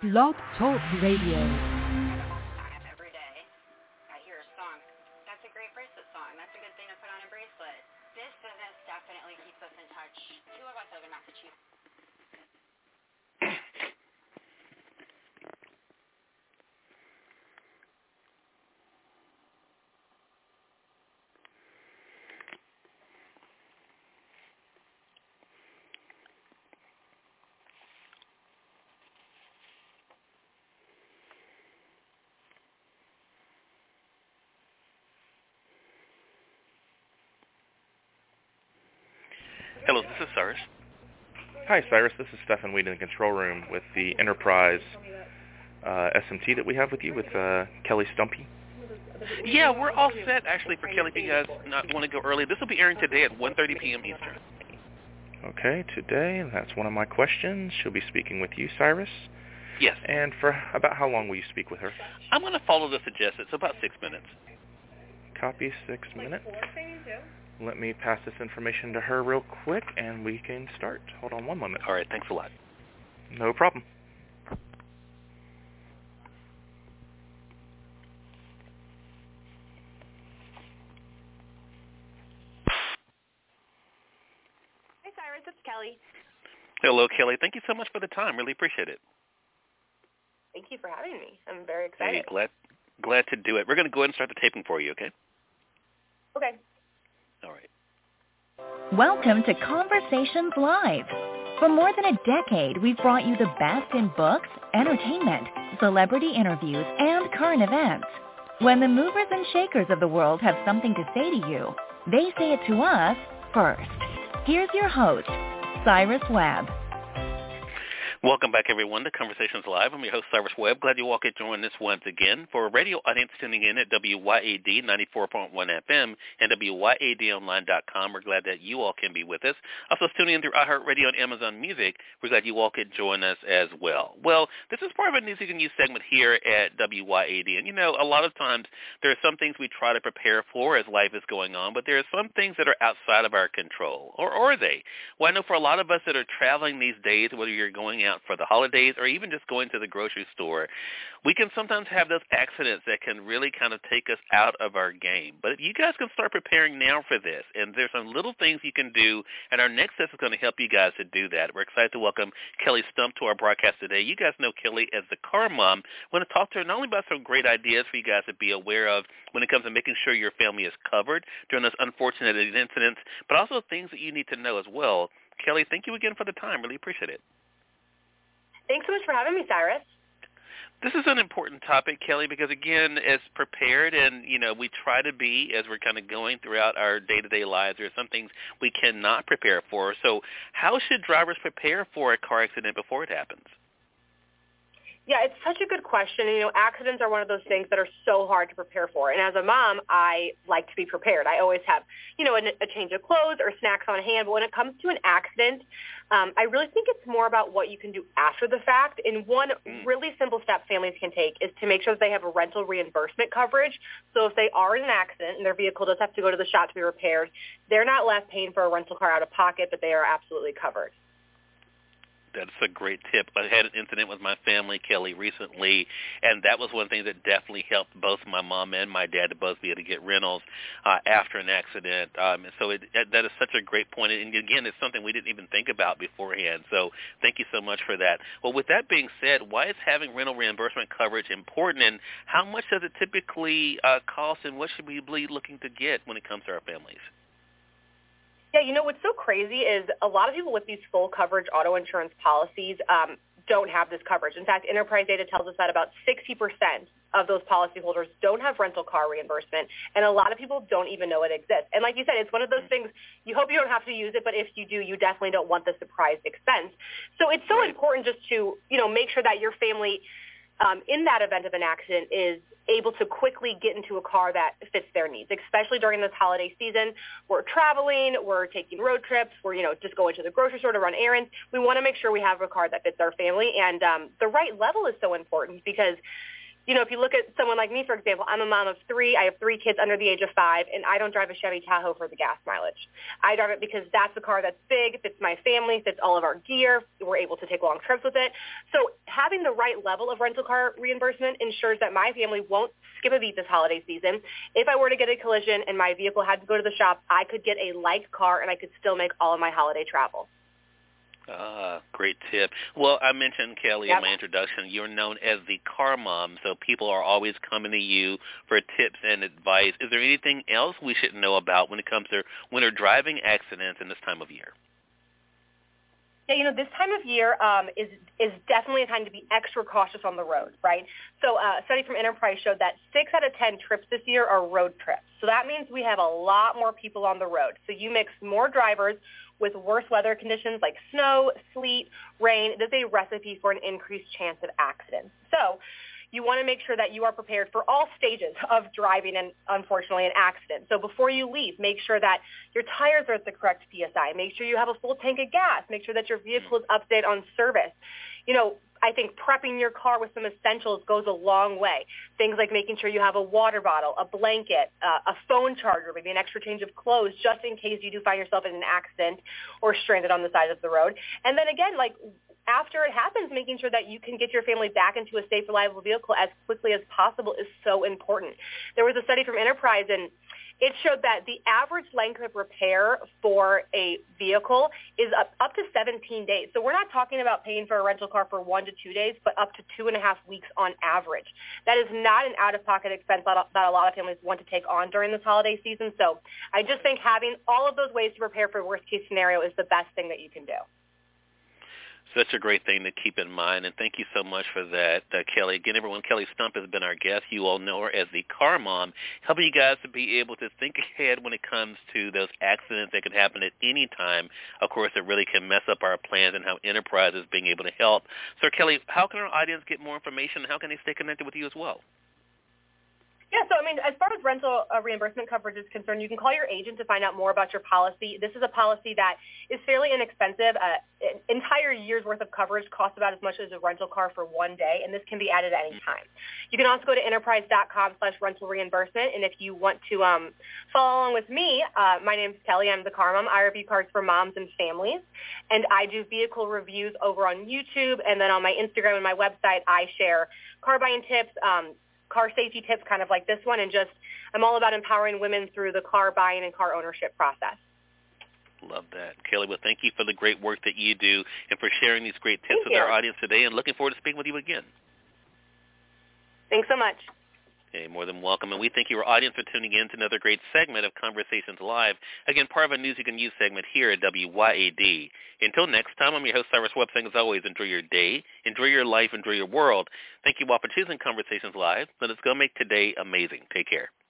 Blog Talk Radio. Every day, I hear a song. That's a great bracelet song. That's a good thing to put on a bracelet. This business definitely keeps us in touch. Two of us live in Massachusetts. Hello, this is Cyrus. Hi, Cyrus. This is Stefan Weed in the control room with the Enterprise SMT that we have with you, with Kelly Stumpy. Yeah, we're all set, actually, for Kelly. If you guys not want to go early, this will be airing today at 1:30 p.m. Eastern. Okay, today, and that's one of my questions. She'll be speaking with you, Cyrus. Yes. And for about how long will you speak with her? I'm going to follow the suggested, so about 6 minutes. Copy, 6 minutes. Let me pass this information to her real quick, and we can start. Hold on one moment. All right, thanks a lot. No problem. Hi, Cyrus. It's Kelly. Hello, Kelly. Thank you so much for the time. Really appreciate it. Thank you for having me. I'm very excited. Hey, glad to do it. We're going to go ahead and start the taping for you, okay? Okay. All right. Welcome to Conversations Live. For more than a decade, we've brought you the best in books, entertainment, celebrity interviews, and current events. When the movers and shakers of the world have something to say to you, they say it to us first. Here's your host, Cyrus Webb. Welcome back, everyone, to Conversations Live. I'm your host, Cyrus Webb. Glad you all could join us once again. For a radio audience tuning in at WYAD 94.1 FM and WYADonline.com, we're glad that you all can be with us. Also tuning in through iHeartRadio and Amazon Music, we're glad you all could join us as well. Well, this is part of a News You Can Use segment here at WYAD. And, you know, a lot of times there are some things we try to prepare for as life is going on, but there are some things that are outside of our control. Or are they? Well, I know for a lot of us that are traveling these days, whether you're going out for the holidays or even just going to the grocery store, we can sometimes have those accidents that can really kind of take us out of our game. But if you guys can start preparing now for this, and there's some little things you can do, and our next step is going to help you guys to do that. We're excited to welcome Kelly Stump to our broadcast today. You guys know Kelly as the car mom. I want to talk to her not only about some great ideas for you guys to be aware of when it comes to making sure your family is covered during those unfortunate incidents, but also things that you need to know as well. Kelly, thank you again for the time. Really appreciate it. Thanks so much for having me, Cyrus. This is an important topic, Kelly, because, again, as prepared and, you know, we try to be as we're kind of going throughout our day-to-day lives, there are some things we cannot prepare for. So how should drivers prepare for a car accident before it happens? Yeah, it's such a good question. You know, accidents are one of those things that are so hard to prepare for. And as a mom, I like to be prepared. I always have, you know, a change of clothes or snacks on hand. But when it comes to an accident, I really think it's more about what you can do after the fact. And one really simple step families can take is to make sure that they have a rental reimbursement coverage. So if they are in an accident and their vehicle does have to go to the shop to be repaired, they're not left paying for a rental car out of pocket, but they are absolutely covered. That's a great tip. I had an incident with my family, Kelly, recently, and that was one thing that definitely helped both my mom and my dad to both be able to get rentals after an accident. So that is such a great point. And, again, it's something we didn't even think about beforehand. So thank you so much for that. Well, with that being said, why is having rental reimbursement coverage important, and how much does it typically cost, and what should we be looking to get when it comes to our families? Yeah, you know, what's so crazy is a lot of people with these full coverage auto insurance policies don't have this coverage. In fact, Enterprise data tells us that about 60% of those policyholders don't have rental car reimbursement, and a lot of people don't even know it exists. And like you said, it's one of those things, you hope you don't have to use it, but if you do, you definitely don't want the surprise expense. So it's so important just to, you know, make sure that your family in that event of an accident is able to quickly get into a car that fits their needs, especially during this holiday season. We're traveling, we're taking road trips, we're, you know, just going to the grocery store to run errands. We want to make sure we have a car that fits our family, and the right level is so important because if you look at someone like me, for example, I'm a mom of 3. I have 3 kids under the age of 5, and I don't drive a Chevy Tahoe for the gas mileage. I drive it because that's a car that's big, fits my family, fits all of our gear. We're able to take long trips with it. So having the right level of rental car reimbursement ensures that my family won't skip a beat this holiday season. If I were to get a collision and my vehicle had to go to the shop, I could get a like car, and I could still make all of my holiday travel. Great tip. Well, I mentioned, Kelly, in my introduction, you're known as the car mom, so people are always coming to you for tips and advice. Is there anything else we should know about when it comes to winter driving accidents in this time of year? Yeah, this time of year is definitely a time to be extra cautious on the road, right? So a study from Enterprise showed that 6 out of 10 trips this year are road trips. So that means we have a lot more people on the road. So you mix more drivers with worse weather conditions like snow, sleet, rain. It is a recipe for an increased chance of accidents. So you want to make sure that you are prepared for all stages of driving and, unfortunately, an accident. So before you leave, make sure that your tires are at the correct PSI. Make sure you have a full tank of gas. Make sure that your vehicle is up to date on service. I think prepping your car with some essentials goes a long way. Things like making sure you have a water bottle, a blanket, a phone charger, maybe an extra change of clothes just in case you do find yourself in an accident or stranded on the side of the road. And then again, after it happens, making sure that you can get your family back into a safe, reliable vehicle as quickly as possible is so important. There was a study from Enterprise, and it showed that the average length of repair for a vehicle is up to 17 days. So we're not talking about paying for a rental car for 1 to 2 days, but up to 2.5 weeks on average. That is not an out-of-pocket expense that a lot of families want to take on during this holiday season. So I just think having all of those ways to prepare for worst-case scenario is the best thing that you can do. Such a great thing to keep in mind, and thank you so much for that, Kelly. Again, everyone, Kelly Stump has been our guest. You all know her as the car mom, helping you guys to be able to think ahead when it comes to those accidents that can happen at any time. Of course, it really can mess up our plans and how Enterprise is being able to help. So, Kelly, how can our audience get more information? How can they stay connected with you as well? Yeah, so as far as rental reimbursement coverage is concerned, you can call your agent to find out more about your policy. This is a policy that is fairly inexpensive. An entire year's worth of coverage costs about as much as a rental car for 1 day, and this can be added at any time. You can also go to enterprise.com/rental reimbursement, and if you want to follow along with me, my name's Kelly. I'm the car mom. I review cars for moms and families, and I do vehicle reviews over on YouTube, and then on my Instagram and my website, I share car buying tips, car safety tips kind of like this one, and I'm all about empowering women through the car buying and car ownership process. Love that. Kelly, well, thank you for the great work that you do and for sharing these great tips with our audience today, and looking forward to speaking with you again. Thanks so much. Okay, more than welcome. And we thank your audience for tuning in to another great segment of Conversations Live. Again, part of a News You Can Use segment here at WYAD. Until next time, I'm your host, Cyrus Webb, saying as always, enjoy your day, enjoy your life, enjoy your world. Thank you all for choosing Conversations Live. Let us go make today amazing. Take care.